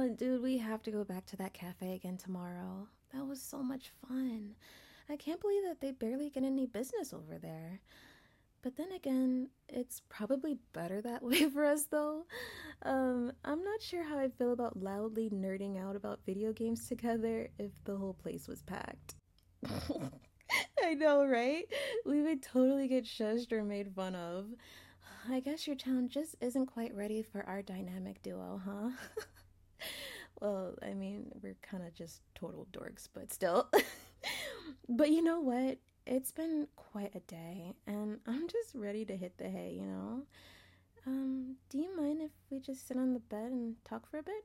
Dude, we have to go back to that cafe again tomorrow. That was so much fun. I can't believe that they barely get any business over there. But then again, it's probably better that way for us, though. I'm not sure how I feel about loudly nerding out about video games together if the whole place was packed. I know, right? We would totally get shushed or made fun of. I guess your town just isn't quite ready for our dynamic duo, huh? Well, I mean, we're kind of just total dorks, but still. But you know what? It's been quite a day, and I'm just ready to hit the hay? Do you mind if we just sit on the bed and talk for a bit?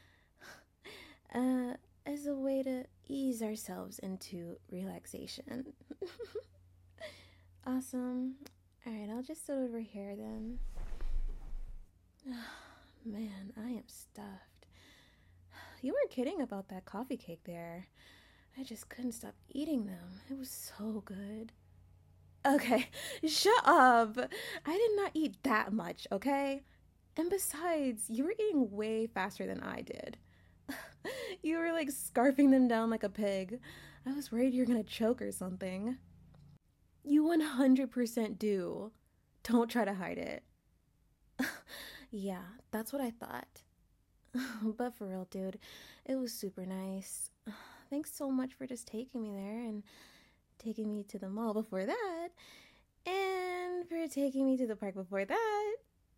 As a way to ease ourselves into relaxation. Awesome. Alright, I'll just sit over here then. Man, I am stuffed. You weren't kidding about that coffee cake there. I just couldn't stop eating them. It was so good. Okay, shut up. I did not eat that much, okay? And besides, you were eating way faster than I did. You were like scarfing them down like a pig. I was worried you were gonna choke or something. You 100% do. Don't try to hide it. Yeah, that's what I thought. But for real, dude, it was super nice. Thanks so much for just taking me there and taking me to the mall before that, and for taking me to the park before that.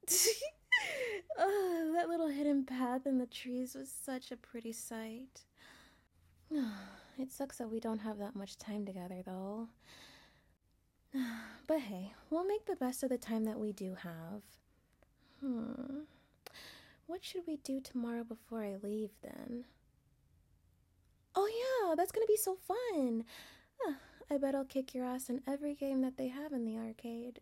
Oh, that little hidden path in the trees was such a pretty sight. It sucks that we don't have that much time together, though. But hey, we'll make the best of the time that we do have. What should we do tomorrow before I leave, then? Oh yeah, that's gonna be so fun. I bet I'll kick your ass in every game that they have in the arcade.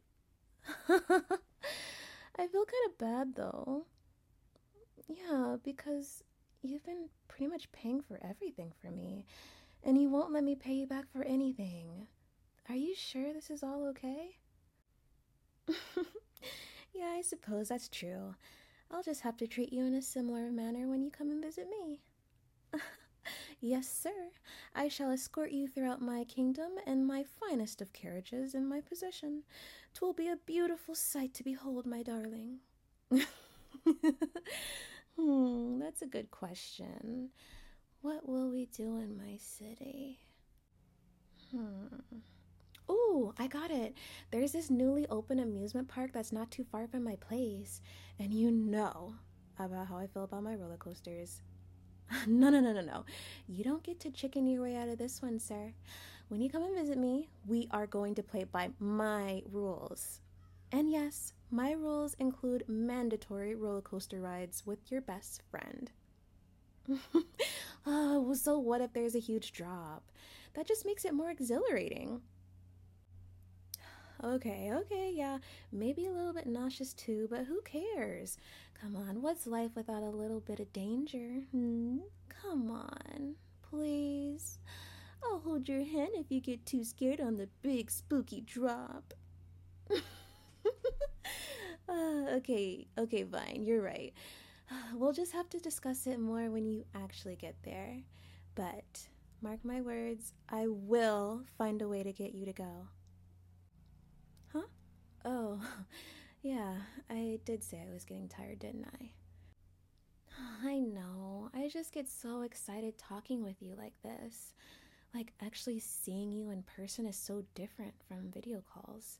I feel kind of bad, though. Yeah, because you've been pretty much paying for everything for me, and you won't let me pay you back for anything. Are you sure this is all okay? Yeah, I suppose that's true. I'll just have to treat you in a similar manner when you come and visit me. Yes, sir. I shall escort you throughout my kingdom in my finest of carriages in my possession. 'Twill be a beautiful sight to behold, my darling. That's a good question. What will we do in my city? Ooh, I got it. There's this newly open amusement park that's not too far from my place. And you know about how I feel about my roller coasters. No, no, no, no, no. You don't get to chicken your way out of this one, sir. When you come and visit me, we are going to play by my rules. And yes, my rules include mandatory roller coaster rides with your best friend. Oh, well, so what if there's a huge drop? That just makes it more exhilarating. Okay, yeah, maybe a little bit nauseous too, but who cares? Come on, what's life without a little bit of danger? Come on, please. I'll hold your hand if you get too scared on the big spooky drop. Okay, fine, you're right. We'll just have to discuss it more when you actually get there. But, mark my words, I will find a way to get you to go. Huh? Oh, yeah, I did say I was getting tired, didn't I? I know. I just get so excited talking with you like this. Like, actually seeing you in person is so different from video calls.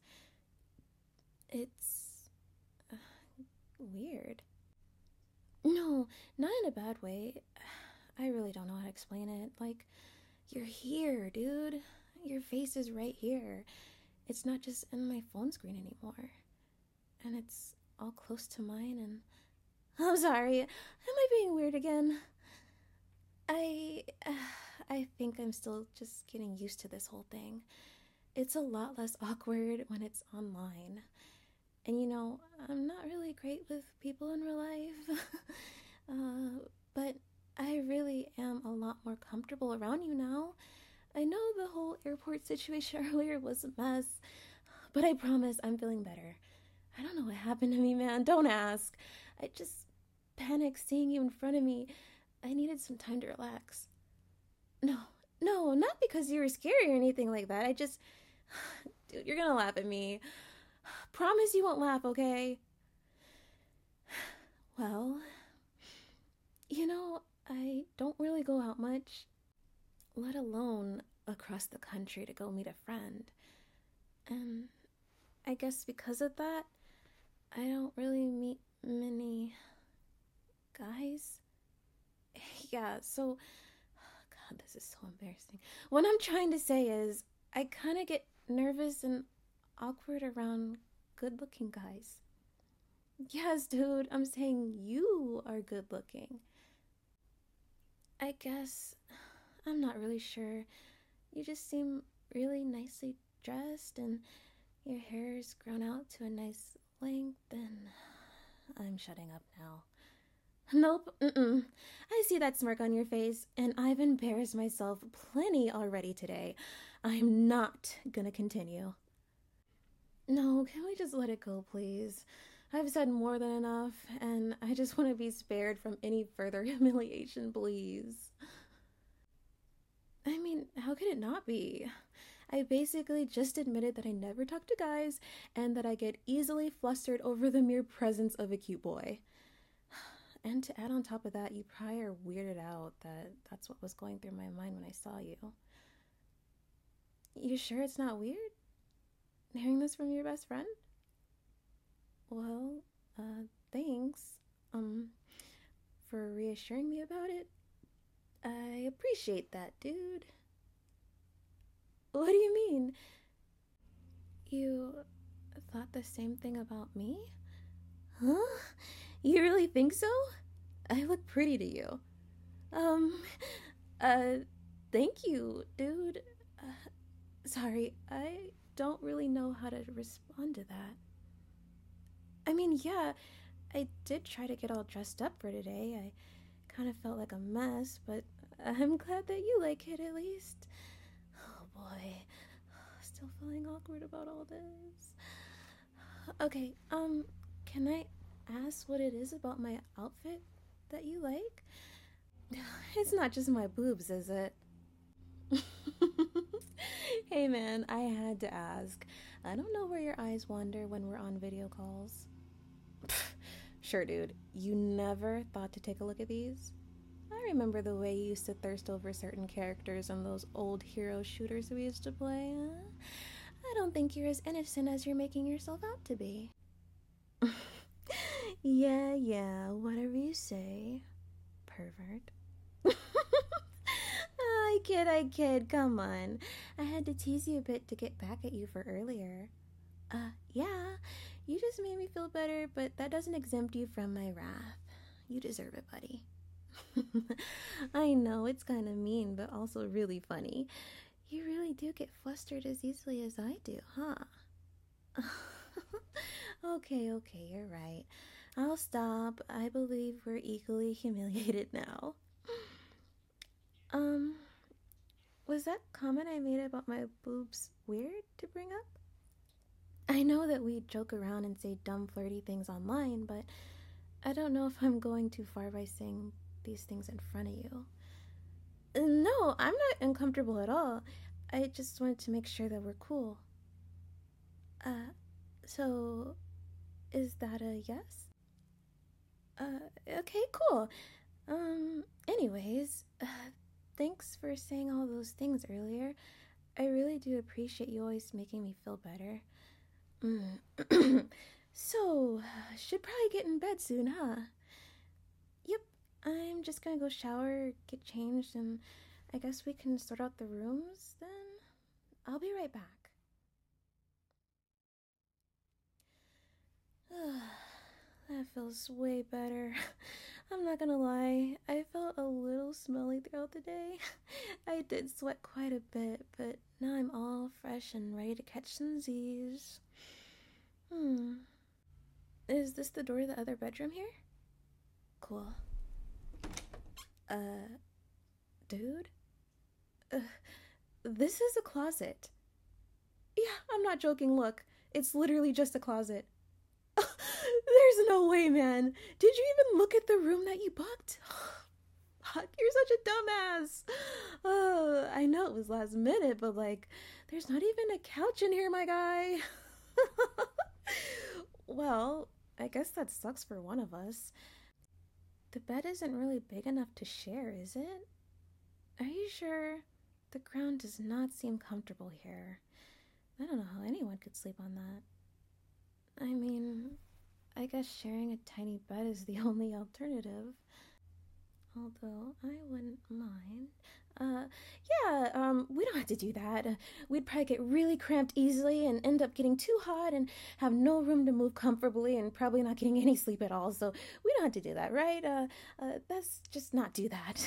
It's weird. No, not in a bad way. I really don't know how to explain it. Like, you're here, dude. Your face is right here. It's not just in my phone screen anymore. And it's all close to mine, and I'm sorry. Am I being weird again? I I think I'm still just getting used to this whole thing. It's a lot less awkward when it's online. And I'm not really great with people in real life. But I really am a lot more comfortable around you now. I know the whole airport situation earlier was a mess, but I promise I'm feeling better. I don't know what happened to me, man. Don't ask. I just panicked seeing you in front of me. I needed some time to relax. No, no, not because you were scary or anything like that. I just. Dude, you're gonna laugh at me. Promise you won't laugh, okay? Well, I don't really go out much, let alone across the country to go meet a friend. And I guess because of that, I don't really meet many guys. Yeah, so. God, this is so embarrassing. What I'm trying to say is, I kind of get nervous and awkward around good looking guys. Yes, dude, I'm saying you are good looking. I guess. I'm not really sure. You just seem really nicely dressed, and your hair's grown out to a nice length, and I'm shutting up now. Nope, mm-mm. I see that smirk on your face, and I've embarrassed myself plenty already today. I'm not gonna continue. No, can we just let it go, please? I've said more than enough, and I just want to be spared from any further humiliation, please. I mean, how could it not be? I basically just admitted that I never talk to guys and that I get easily flustered over the mere presence of a cute boy. And to add on top of that, you probably are weirded out that that's what was going through my mind when I saw you. You sure it's not weird? Hearing this from your best friend? Well, thanks, for reassuring me about it. I appreciate that, dude. What do you mean? You thought the same thing about me? Huh? You really think so? I look pretty to you. Um, uh, thank you, dude. Sorry, I don't really know how to respond to that. I mean, yeah, I did try to get all dressed up for today. I kind of felt like a mess, but I'm glad that you like it at least. Oh boy, still feeling awkward about all this. Okay, can I ask what it is about my outfit that you like? It's not just my boobs, is it? Hey man, I had to ask. I don't know where your eyes wander when we're on video calls. Sure, dude. You never thought to take a look at these? I remember the way you used to thirst over certain characters in those old hero shooters we used to play. I don't think you're as innocent as you're making yourself out to be. Yeah, whatever you say, pervert. I kid, come on. I had to tease you a bit to get back at you for earlier. Yeah, you just made me feel better, but that doesn't exempt you from my wrath. You deserve it, buddy. I know, it's kind of mean, but also really funny. You really do get flustered as easily as I do, huh? Okay, you're right. I'll stop. I believe we're equally humiliated now. Um, was that comment I made about my boobs weird to bring up? I know that we joke around and say dumb, flirty things online, but I don't know if I'm going too far by saying these things in front of you. No, I'm not uncomfortable at all. I just wanted to make sure that we're cool. So is that a yes? Okay, cool. Anyways, thanks for saying all those things earlier. I really do appreciate you always making me feel better. So, should probably get in bed soon, huh? Yep, I'm just gonna go shower, get changed, and I guess we can sort out the rooms then? I'll be right back. That feels way better. I'm not gonna lie, I felt a little smelly throughout the day. I did sweat quite a bit, but now I'm all fresh and ready to catch some Z's. Is this the door to the other bedroom here? Cool. Dude? This is a closet. Yeah, I'm not joking, look. It's literally just a closet. There's no way, man. Did you even look at the room that you booked? Fuck, you're such a dumbass. I know it was last minute, but like, there's not even a couch in here, my guy. Well, I guess that sucks for one of us. The bed isn't really big enough to share, is it? Are you sure? The ground does not seem comfortable here. I don't know how anyone could sleep on that. I mean, I guess sharing a tiny bed is the only alternative. Although I wouldn't mind. Uh, we don't have to do that. We'd probably get really cramped easily and end up getting too hot and have no room to move comfortably and probably not getting any sleep at all. So we don't have to do that, right? Let's just not do that.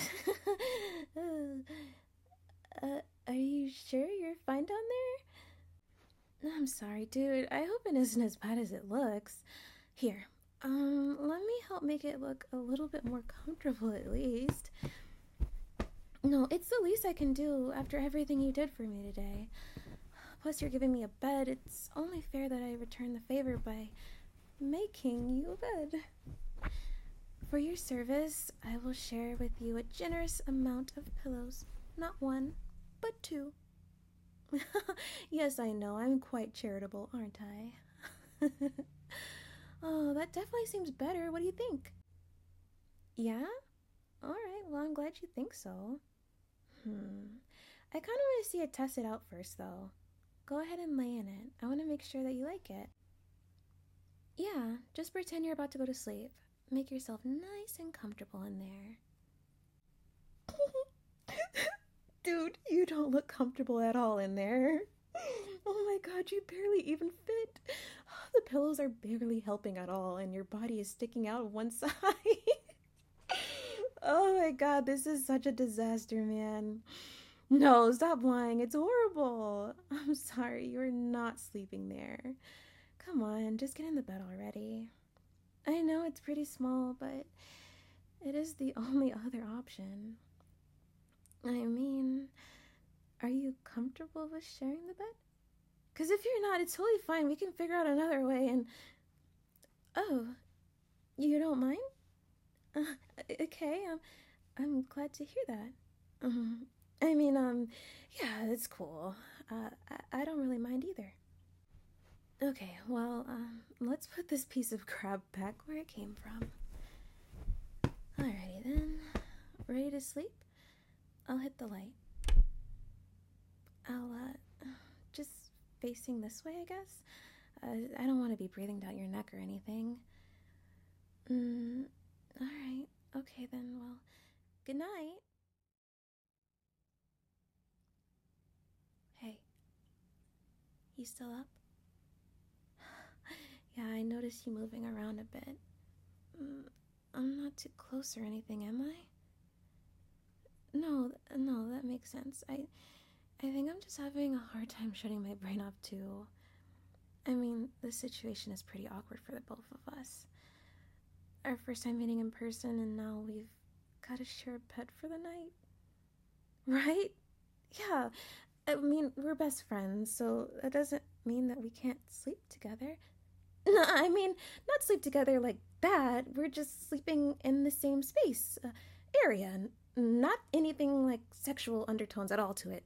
Are you sure you're fine down there? I'm sorry, dude. I hope it isn't as bad as it looks. Here, let me help make it look a little bit more comfortable at least. No, it's the least I can do after everything you did for me today. Plus, you're giving me a bed. It's only fair that I return the favor by making you a bed. For your service, I will share with you a generous amount of pillows. Not one, but two. Yes, I know. I'm quite charitable, aren't I? Oh, that definitely seems better. What do you think? Yeah? Alright, well, I'm glad you think so. I kind of want to see it tested out first, though. Go ahead and lay in it. I want to make sure that you like it. Yeah, just pretend you're about to go to sleep. Make yourself nice and comfortable in there. Dude, you don't look comfortable at all in there. Oh my god, you barely even fit. The pillows are barely helping at all, and your body is sticking out of one side. Oh my god, this is such a disaster, man. No, stop lying. It's horrible. I'm sorry, you're not sleeping there. Come on, just get in the bed already. I know it's pretty small, but it is the only other option. I mean, are you comfortable with sharing the bed? Because if you're not, it's totally fine. We can figure out another way and. Oh, you don't mind? Okay, I'm glad to hear that. I mean, yeah, it's cool. I don't really mind either. Okay, well, let's put this piece of crap back where it came from. Alrighty then. Ready to sleep? I'll hit the light. I'll, just facing this way, I guess? I don't want to be breathing down your neck or anything. Alright. Okay then, well, good night. Hey, you still up? Yeah, I noticed you moving around a bit. I'm not too close or anything, am I? No, that makes sense. I think I'm just having a hard time shutting my brain off too. I mean, the situation is pretty awkward for the both of us. Our first time meeting in person, and now we've got to share a bed for the night. Right? Yeah. I mean, we're best friends, so that doesn't mean that we can't sleep together. No, I mean, not sleep together like that. We're just sleeping in the same space, area. Not anything like sexual undertones at all to it.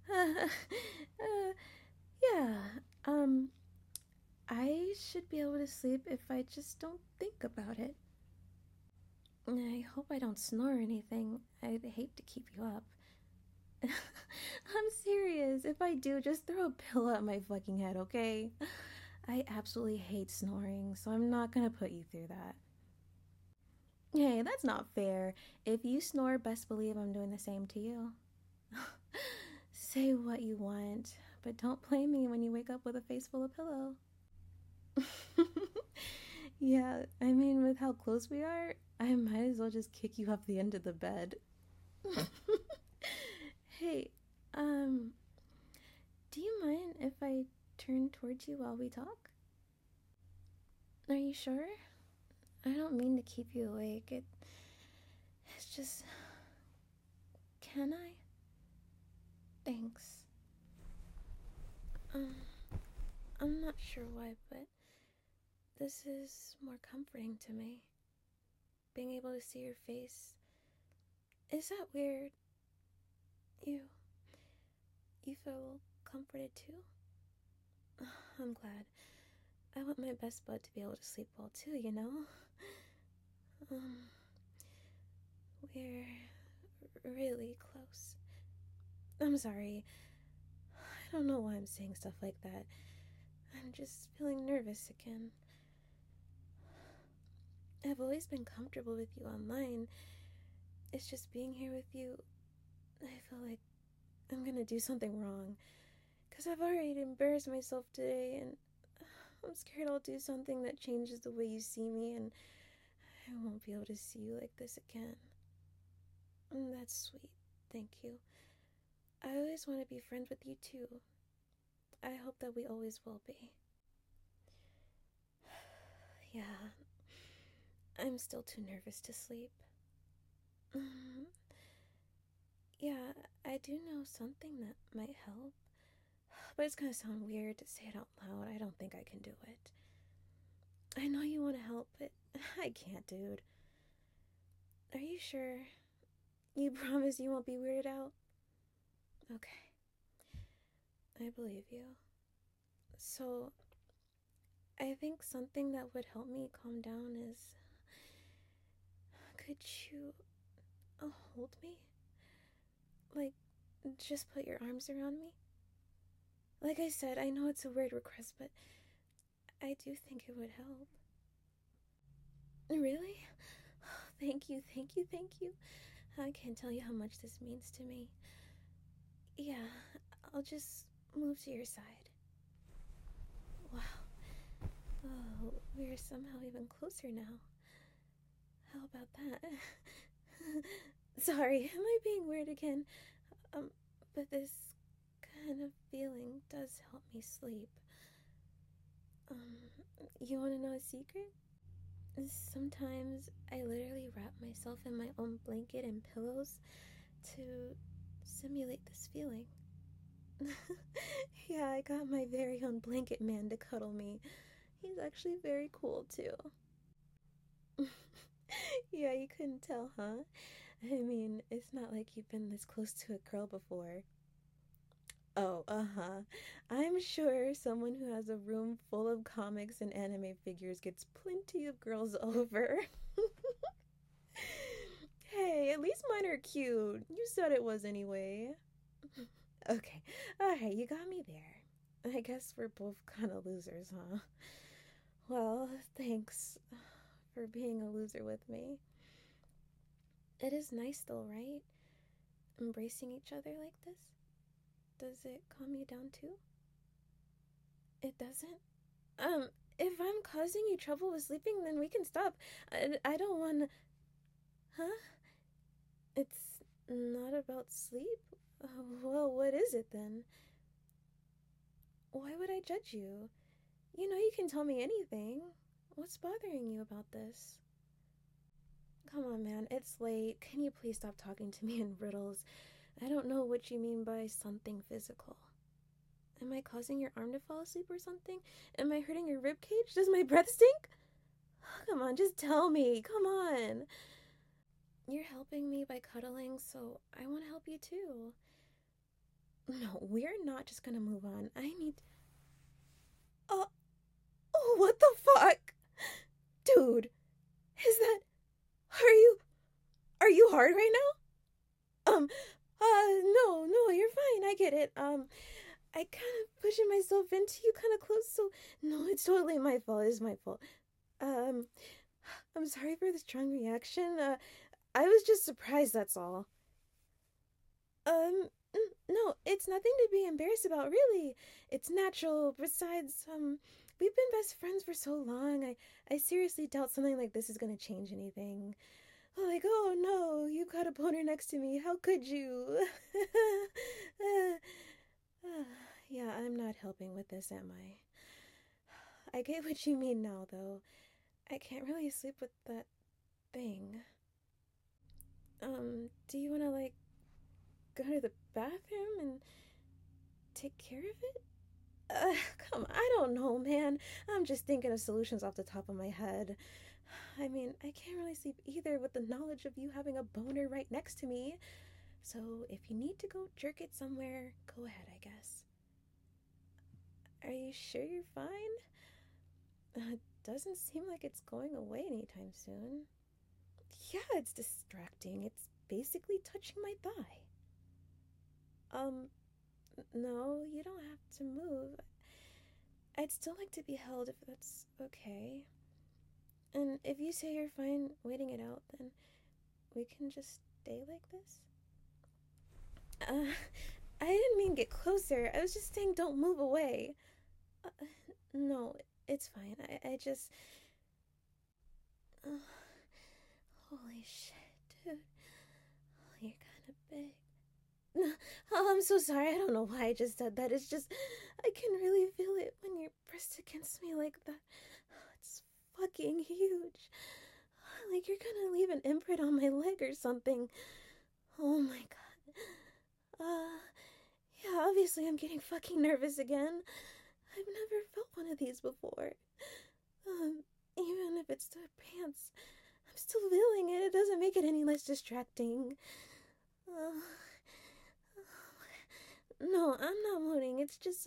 Yeah. Um, I should be able to sleep if I just don't think about it. I hope I don't snore or anything. I'd hate to keep you up. I'm serious. If I do, just throw a pillow at my fucking head, okay? I absolutely hate snoring, so I'm not gonna put you through that. Hey, that's not fair. If you snore, best believe I'm doing the same to you. Say what you want, but don't blame me when you wake up with a face full of pillow. Yeah, I mean, with how close we are, I might as well just kick you off the end of the bed. Hey, um, do you mind if I turn towards you while we talk? Are you sure? I don't mean to keep you awake. It's just. Can I? Thanks. Um, I'm not sure why, but this is more comforting to me. Being able to see your face Is that weird? You. You feel comforted too? I'm glad. I want my best bud to be able to sleep well too, you know? Um, we're really close. I'm sorry. I don't know why I'm saying stuff like that. I'm just feeling nervous again. I've always been comfortable with you online. It's just being here with you, I feel like I'm gonna do something wrong. Because I've already embarrassed myself today, and I'm scared I'll do something that changes the way you see me, and I won't be able to see you like this again. And that's sweet. Thank you. I always want to be friends with you too. I hope that we always will be. Yeah, I'm still too nervous to sleep. Yeah, I do know something that might help. But it's gonna sound weird to say it out loud. I don't think I can do it. I know you want to help, but I can't, dude. Are you sure? You promise you won't be weirded out? Okay, I believe you. So, I think something that would help me calm down is. Could you hold me? Like, just put your arms around me? Like I said, I know it's a weird request, but I do think it would help. Really? Thank you, thank you, thank you. I can't tell you how much this means to me. Yeah, I'll just move to your side. Wow. Oh, we're somehow even closer now. How about that? Sorry, am I being weird again? But this kind of feeling does help me sleep. You want to know a secret? Sometimes I literally wrap myself in my own blanket and pillows to simulate this feeling. Yeah, I got my very own blanket man to cuddle me. He's actually very cool, too. Yeah, you couldn't tell, huh? I mean, it's not like you've been this close to a girl before. Oh, uh-huh. I'm sure someone who has a room full of comics and anime figures gets plenty of girls over. Hey, at least mine are cute. You said it was anyway. Okay, alright, you got me there. I guess we're both kind of losers, huh? Well, thanks for being a loser with me. It is nice though, right? Embracing each other like this? Does it calm you down too? It doesn't? If I'm causing you trouble with sleeping, then we can stop. I don't want to. Huh? It's not about sleep? Well, what is it then? Why would I judge you? You know you can tell me anything. What's bothering you about this? Come on, man, it's late. Can you please stop talking to me in riddles? I don't know what you mean by something physical. Am I causing your arm to fall asleep or something? Am I hurting your rib cage? Does my breath stink? Come on, just tell me. Come on. You're helping me by cuddling, so I want to help you too. No, we're not just gonna move on. I need. Uh, oh, what the fuck? Dude, is that. Are you hard right now? No, you're fine. I get it. I kind of pushing myself into you kind of close, so no, it's totally my fault. It's my fault. Um, I'm sorry for the strong reaction. I was just surprised, that's all. No, it's nothing to be embarrassed about, really. It's natural. Besides, we've been best friends for so long. I seriously doubt something like this is gonna change anything. Like, oh no, you got a boner next to me. How could you? Yeah, I'm not helping with this, am I? I get what you mean now, though. I can't really sleep with that thing. Do you want to, like, go to the bathroom and take care of it? Come on, I don't know, man. I'm just thinking of solutions off the top of my head. I mean, I can't really sleep either with the knowledge of you having a boner right next to me. So if you need to go jerk it somewhere, go ahead, I guess. Are you sure you're fine? Doesn't seem like it's going away anytime soon. Yeah, it's distracting. It's basically touching my thigh. Um, no, you don't have to move. I'd still like to be held if that's okay. And if you say you're fine waiting it out, then we can just stay like this? I didn't mean get closer. I was just saying don't move away. Uh, no, it's fine. I just. Uh, holy shit, dude. You're kind of big. Oh, I'm so sorry. I don't know why I just said that. It's just, I can really feel it when you're pressed against me like that. It's fucking huge. Like you're gonna leave an imprint on my leg or something. Oh my god. Yeah, obviously I'm getting fucking nervous again. I've never felt one of these before. Even if it's the pants, I'm still feeling it. It doesn't make it any less distracting. Uh, no, I'm not moaning. It's just,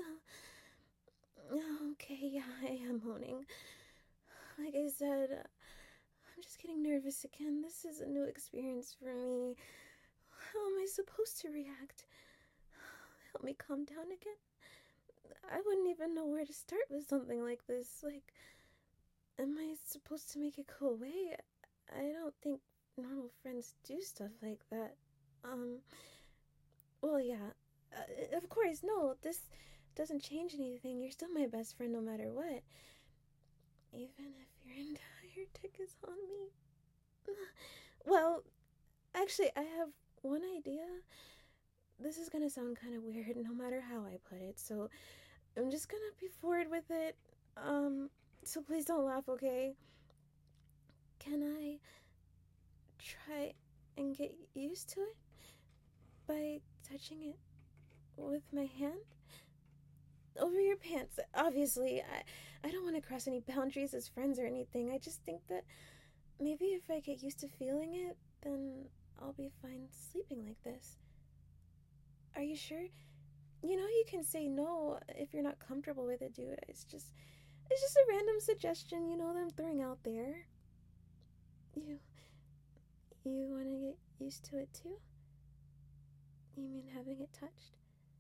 okay, yeah, I am moaning. Like I said, I'm just getting nervous again. This is a new experience for me. How am I supposed to react? Help me calm down again? I wouldn't even know where to start with something like this. Like, am I supposed to make it go away? I don't think normal friends do stuff like that. Um, well, yeah. Of course, no, this doesn't change anything. You're still my best friend no matter what. Even if your entire dick is on me. Well, actually, I have one idea. This is gonna sound kind of weird no matter how I put it, so I'm just gonna be forward with it. So please don't laugh, okay? Can I try and get used to it by touching it with my hand? Over your pants. Obviously, I don't want to cross any boundaries as friends or anything. I just think that maybe if I get used to feeling it, then I'll be fine sleeping like this. Are you sure? You know you can say no if you're not comfortable with it, dude. It's just a random suggestion, that I'm throwing out there. You you want to get used to it too? You mean having it touched?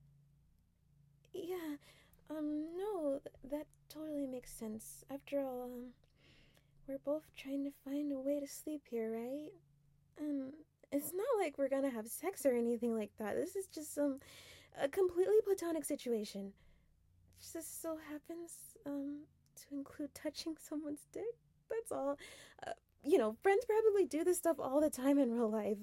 Yeah. No, that totally makes sense. After all, we're both trying to find a way to sleep here, right? And it's not like we're gonna have sex or anything like that. This is just a completely platonic situation. It just so happens to include touching someone's dick. That's all. Uh, friends probably do this stuff all the time in real life.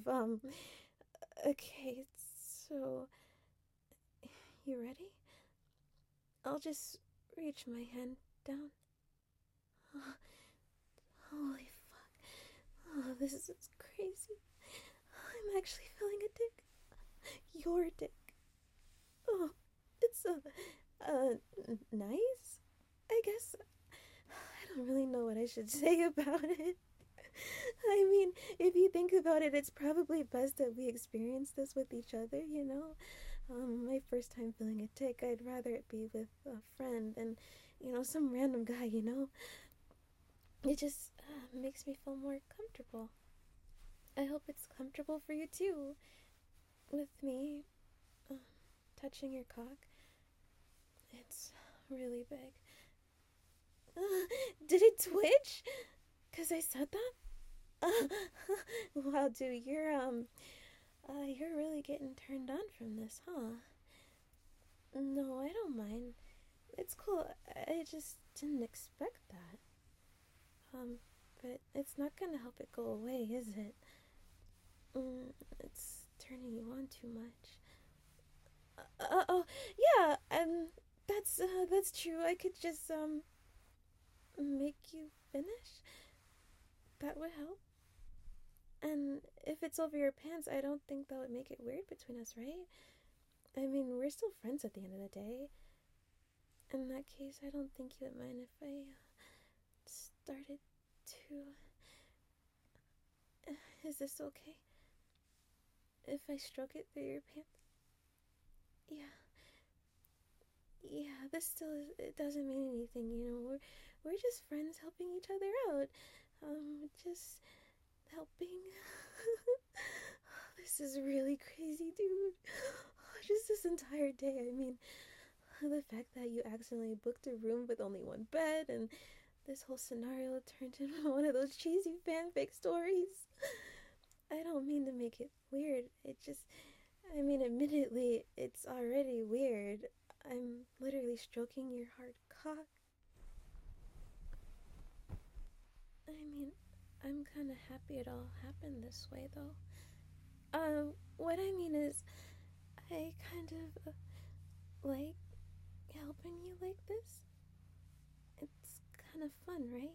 Okay, so you ready? I'll just reach my hand down. Oh, holy fuck. Oh, this is crazy. I'm actually feeling a dick. Your dick. Oh, it's nice, I guess. I don't really know what I should say about it. I mean, if you think about it, it's probably best that we experience this with each other. My first time feeling a dick, I'd rather it be with a friend than, some random guy. It just makes me feel more comfortable. I hope it's comfortable for you too, with me uh, touching your cock. It's really big. Did it twitch? Cause I said that. Wow, dude, you're really getting turned on from this, huh? No, I don't mind. It's cool. I just didn't expect that. But it's not gonna help it go away, is it? It's turning you on too much. Oh, yeah. That's true. I could just make you finish. That would help. And if it's over your pants, I don't think that would make it weird between us, right? I mean, we're still friends at the end of the day. In that case, I don't think you would mind if I started to. Is this okay? If I stroke it through your pants? Yeah. Yeah, this still is, it doesn't mean anything, you know. We're just friends helping each other out. Just helping. This is really crazy, dude. Just this entire day, I mean, the fact that you accidentally booked a room with only one bed, and this whole scenario turned into one of those cheesy fanfic stories. I don't mean to make it weird. It just, I mean, admittedly, it's already weird. I'm literally stroking your hard cock. I mean, I'm kind of happy it all happened this way, though. What I mean is, I kind of like helping you like this. It's kind of fun, right?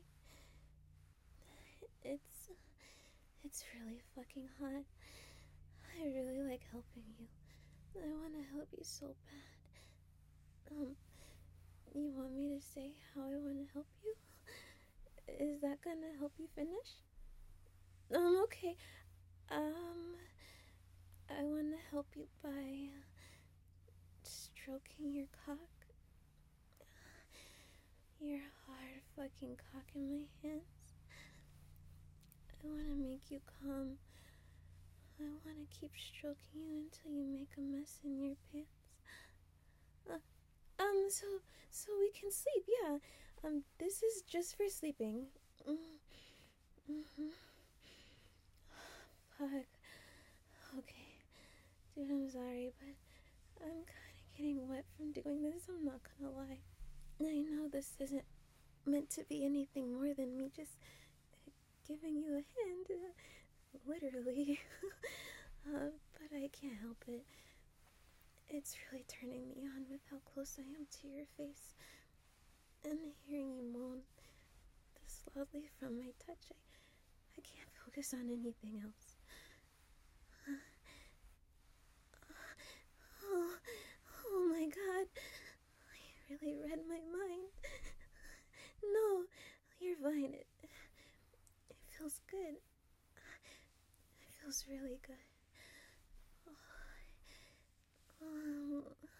It's it's really fucking hot. I really like helping you. I want to help you so bad. You want me to say how I want to help you? Is that gonna help you finish? Okay. I want to help you by stroking your cock. Your hard fucking cock in my hands. I want to make you come. I want to keep stroking you until you make a mess in your pants. So we can sleep, yeah. This is just for sleeping. Mm-hmm. Fuck. Okay. Dude, I'm sorry, but I'm kind of getting wet from doing this, I'm not gonna lie. I know this isn't meant to be anything more than me just giving you a hand, literally. But I can't help it. It's really turning me on with how close I am to your face. And hearing you moan this loudly from my touch, I can't focus on anything else. Oh my god. You really read my mind. No, you're fine. It feels good. It feels really good. Oh,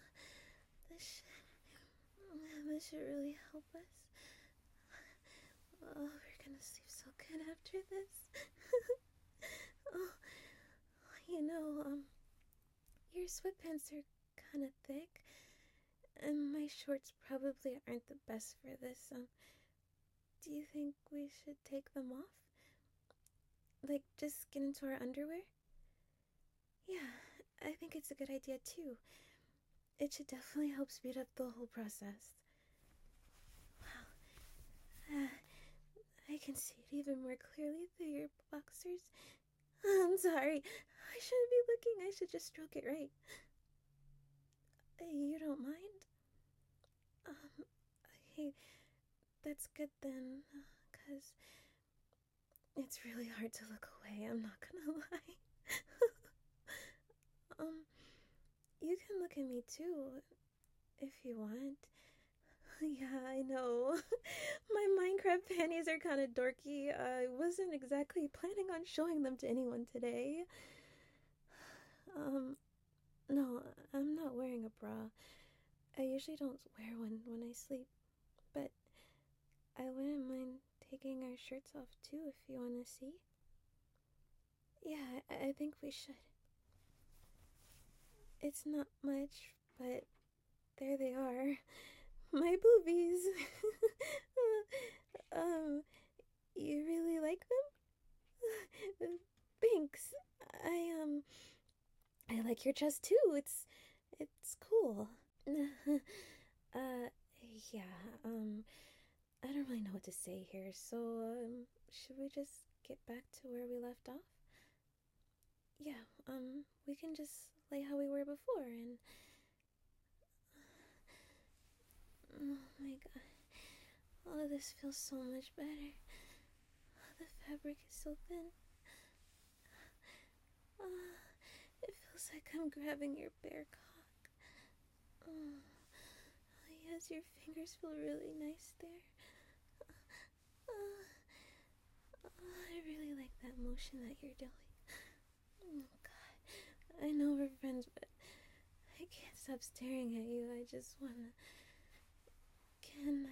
this should really help us. Oh, we're gonna sleep so good after this. Oh, your sweatpants are kind of thick, and my shorts probably aren't the best for this. Do you think we should take them off? Like, just get into our underwear? Yeah, I think it's a good idea too. It should definitely help speed up the whole process. Wow. I can see it even more clearly through your boxers. I'm sorry. I shouldn't be looking. I should just stroke it right. You don't mind? Hey, that's good then, 'cause it's really hard to look away, I'm not gonna lie. You can look at me too, if you want. Yeah, I know. My Minecraft panties are kind of dorky. I wasn't exactly planning on showing them to anyone today. No, I'm not wearing a bra. I usually don't wear one when I sleep, but I wouldn't mind taking our shirts off too if you want to see. Yeah, I think we should. It's not much, but there they are. My boobies. um, you really like them? Thanks. I like your chest too. It's cool. uh, yeah, I don't really know what to say here, so, should we just get back to where we left off? Yeah, we can just lay how we were before, and... Oh my god. Oh, this feels so much better. The fabric is so thin. It feels like I'm grabbing your bare cock. Oh, yes, your fingers feel really nice there. I really like that motion. motion that you're doing. Oh, God. I know we're friends, but I can't stop staring at you. I just wanna... Can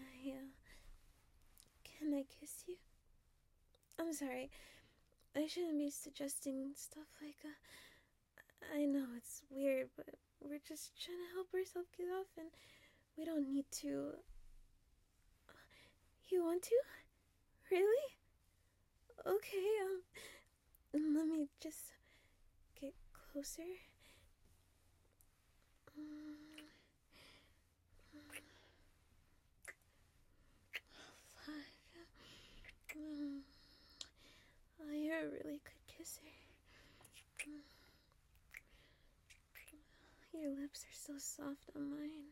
I kiss you? I'm sorry. I shouldn't be suggesting stuff like, I know it's weird, but we're just trying to help ourselves get off, and we don't need to... You want to? Really? Okay, let me just get closer. Fuck. Oh, you're a really good kisser. Your lips are so soft on mine.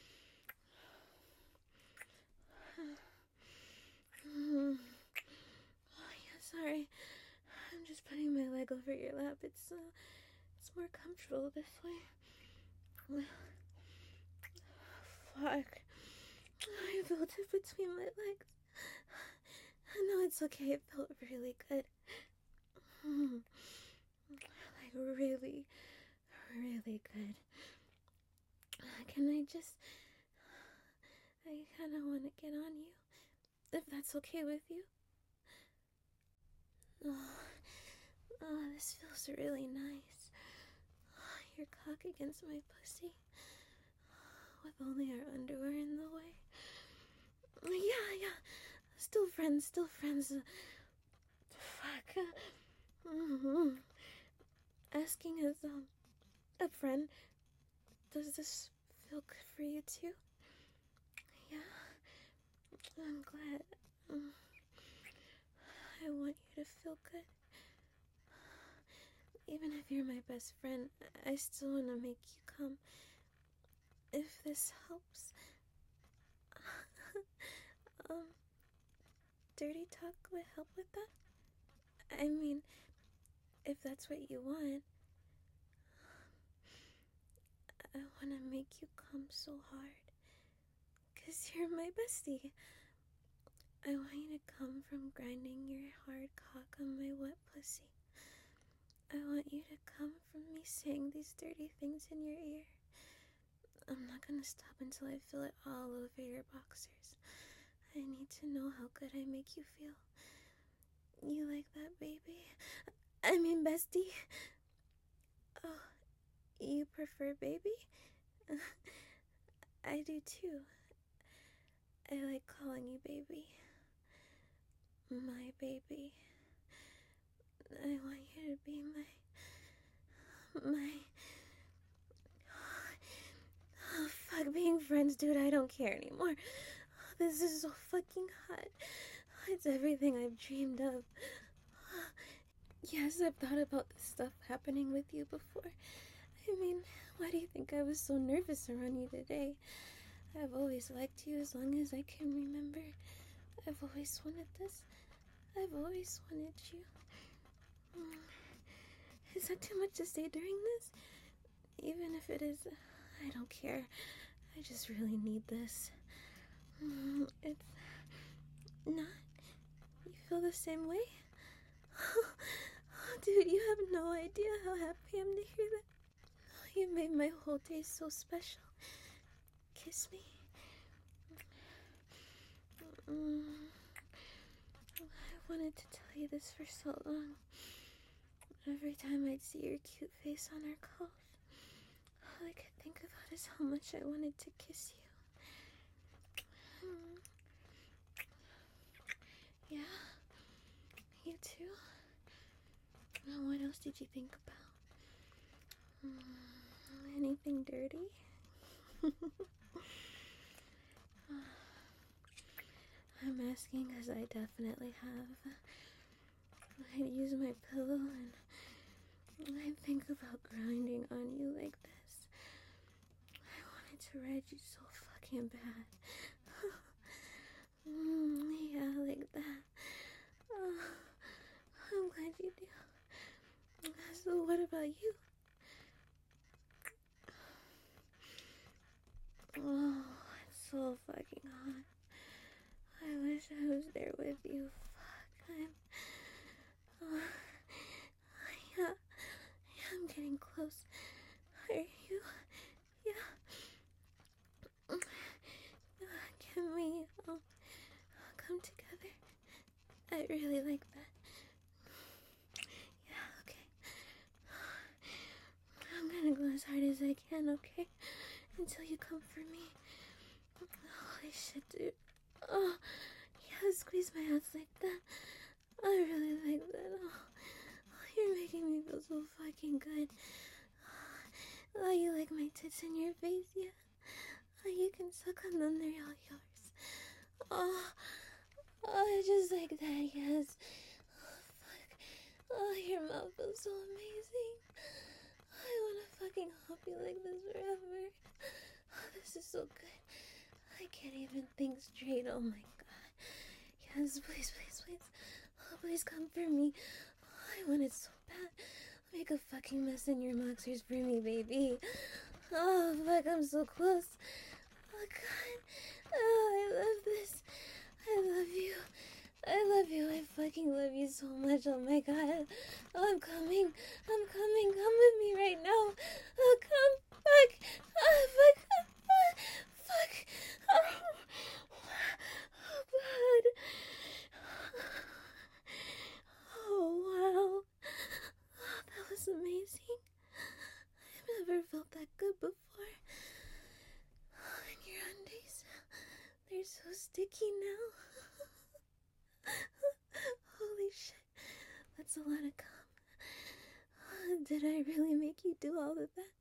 Oh, yeah, sorry. I'm just putting my leg over your lap. It's more comfortable this way. Fuck. I felt it between my legs. No, it's okay. It felt really good. Like, really, really good. Can I just... I kind of want to get on you, if that's okay with you. Oh, this feels really nice. Your cock against my pussy, with only our underwear in the way. Yeah. Still friends. Fuck. Asking as a friend, does this feel good for you too? Yeah, I'm glad. I want you to feel good. Even if you're my best friend, I still want to make you come. If this helps. Dirty talk would help with that? I mean, if that's what you want. I want to make you come so hard. 'Cause you're my bestie. I want you to come from grinding your hard cock on my wet pussy. I want you to come from me saying these dirty things in your ear. I'm not gonna stop until I feel it all over your boxers. I need to know how good I make you feel. You like that, baby? I mean, bestie? Oh, you prefer baby? I do too. I like calling you baby. My baby. I want you to be my... Oh, fuck, being friends, dude, I don't care anymore. This is so fucking hot. It's everything I've dreamed of. Yes, I've thought about this stuff happening with you before. I mean, why do you think I was so nervous around you today? I've always liked you as long as I can remember. I've always wanted this. I've always wanted you. Is that too much to say during this? Even if it is, I don't care. I just really need this. It's not. You feel the same way? Oh, dude, you have no idea how happy I am to hear that. You made my whole day so special. Kiss me. I wanted to tell you this for so long. Every time I'd see your cute face on our calls, all I could think about is how much I wanted to kiss you. Yeah? You too? Now, what else did you think about? Anything dirty? I'm asking because I definitely have. I'd use my pillow and I'd think about grinding on you like this. I wanted to ride you so fucking bad. Yeah, like that. I'm glad you do. So what about you? Oh, it's so fucking hot. I wish I was there with you. Fuck, close. Are you? Yeah. Can we come together? I really like that. Yeah, okay. I'm gonna go as hard as I can, okay? Until you come for me. Holy shit, dude. Oh, yeah, squeeze my ass like that. I really like that. Oh, you're making me feel so fucking good. Oh, you like my tits in your face, yeah? Oh, you can suck on them, they're all yours. Oh, just like that, yes. Oh, fuck. Oh, your mouth feels so amazing. I wanna fucking hump you like this forever. Oh, this is so good. I can't even think straight, oh my god. Yes, please, please, please. Oh, please come for me. Oh, I want it so bad. Make a fucking mess in your boxers for me, baby. Oh, fuck, I'm so close. Oh, God. Oh, I love this. I love you. I love you. I fucking love you so much. Oh, my God. Oh, I'm coming. I'm coming. Come with me right now. Oh, come back. Oh, fuck. Fuck. Oh, God. Oh, wow. Oh, that was amazing. I've never felt that good before. And your undies, they're so sticky now. Holy shit, that's a lot of cum. Did I really make you do all of that?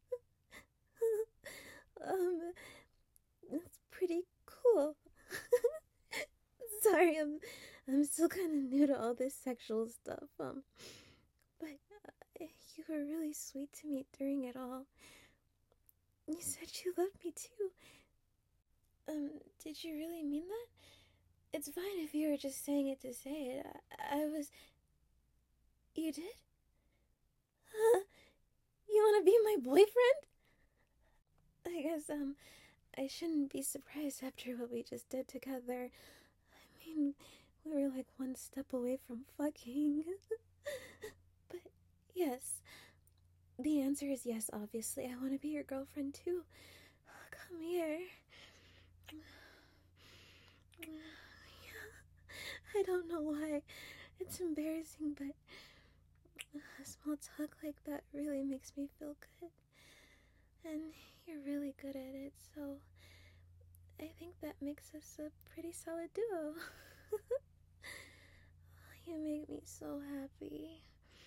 That's pretty cool. Sorry, I'm still kind of new to all this sexual stuff. But you were really sweet to me during it all. You said you loved me too. Did you really mean that? It's fine if you were just saying it to say it. I was. You did? Huh? You wanna be my boyfriend? I guess, I shouldn't be surprised after what we just did together. I mean, we were like one step away from fucking. But, yes. The answer is yes, obviously. I want to be your girlfriend, too. Come here. Yeah, I don't know why. It's embarrassing, but a small tug like that really makes me feel good. And you're really good at it, so I think that makes us a pretty solid duo. You make me so happy.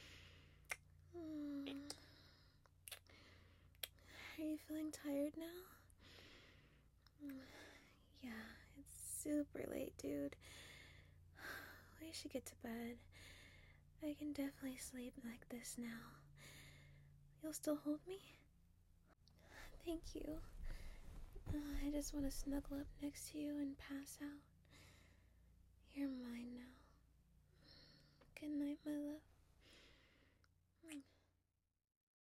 Are you feeling tired now? Yeah, it's super late, dude. We should get to bed. I can definitely sleep like this now. You'll still hold me? Thank you. I just want to snuggle up next to you and pass out. You're mine now. Good night, my love.